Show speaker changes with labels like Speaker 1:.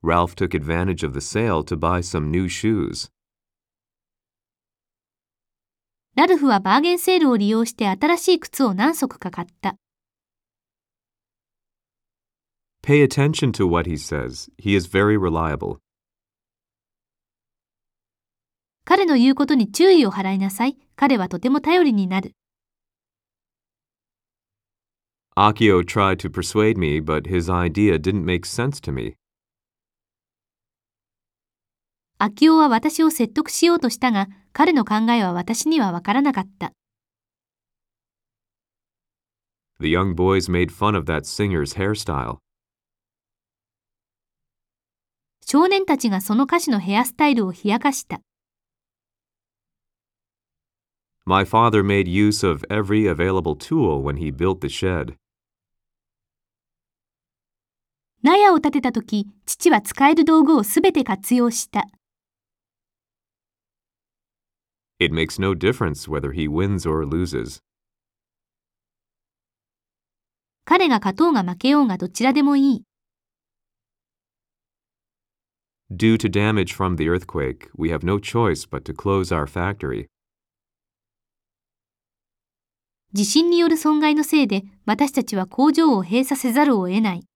Speaker 1: Ralph took advantage of the sale to buy some new shoes.
Speaker 2: ラルフはバーゲンセールを利用して新しい靴を何足か買った。
Speaker 1: Pay attention to what he says. He is very reliable.
Speaker 2: 彼の言うことに注意を払いなさい。彼はとても頼りになる。
Speaker 1: Akio tried to persuade me, but his idea didn't make sense to me.
Speaker 2: アキオは私を説得しようとしたが、彼の考えは私にはわからなかった。
Speaker 1: The young boys made fun of that singer's hairstyle.
Speaker 2: 少年たちがその歌手のヘアスタイルを冷やかした。
Speaker 1: My father made use of every available tool when he built the shed.
Speaker 2: 納屋を建てたとき、父は使える道具をすべて活用した。
Speaker 1: It makes no difference whether he wins or loses.
Speaker 2: 彼が勝とうが負けようがどちらでもいい。
Speaker 1: Due to damage from the earthquake, we have no choice but to close our factory.
Speaker 2: 地震による損害のせいで、私たちは工場を閉鎖せざるを得ない。